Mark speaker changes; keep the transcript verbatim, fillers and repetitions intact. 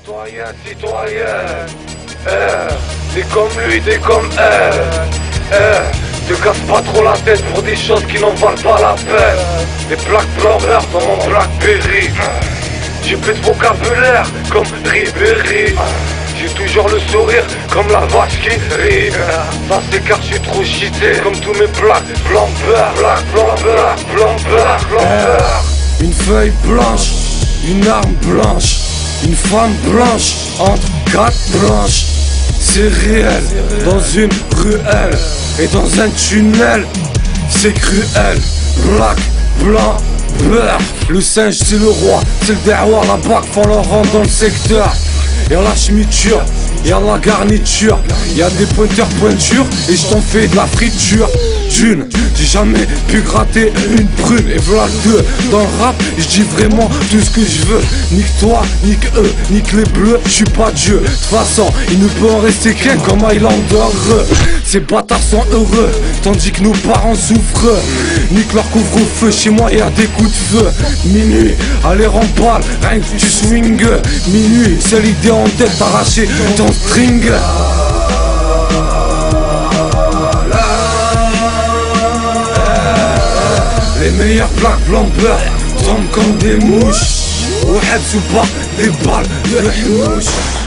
Speaker 1: Citoyen, citoyenne, eh, t'es comme lui, t'es comme elle, eh, te casse pas trop la tête pour des choses qui n'en valent pas la peine. Des plaques blancs-verts dans mon Blackberry, j'ai plus de vocabulaire comme Ribéry. J'ai toujours le sourire comme la vache qui rit. Ça c'est car je suis trop cheaté comme tous mes plaques blanc-vert, black, blanc-vert, blanc-vert, blanc-vert.
Speaker 2: Une feuille blanche, une arme blanche, une femme blanche entre quatre blanches. C'est réel, dans une ruelle et dans un tunnel, c'est cruel. Black, blanc, beurre. Le singe c'est le roi, c'est le derroir. La bague font leur rang dans le secteur. Y'a la chemiture, y'a la garniture, y'a des pointeurs pointures et je t'en fais de la friture. D'une, j'ai jamais pu gratter une prune. Et voilà deux, dans le rap, je dis vraiment tout ce que je veux. Nique toi, nique eux, nique les bleus, je suis pas Dieu. De toute façon, il ne peut en rester qu'un comme Highlander. Ces bâtards sont heureux, tandis que nos parents souffrent. Nique leur couvre-feu, chez moi y'a des coups de feu. Minuit, allez remballe, rien que tu swing. Minuit, c'est l'idée en tête d'arracher ton string. Les meilleurs plaques blanc beurre tombent comme des mouches. Ou ou pas des balles de mouche.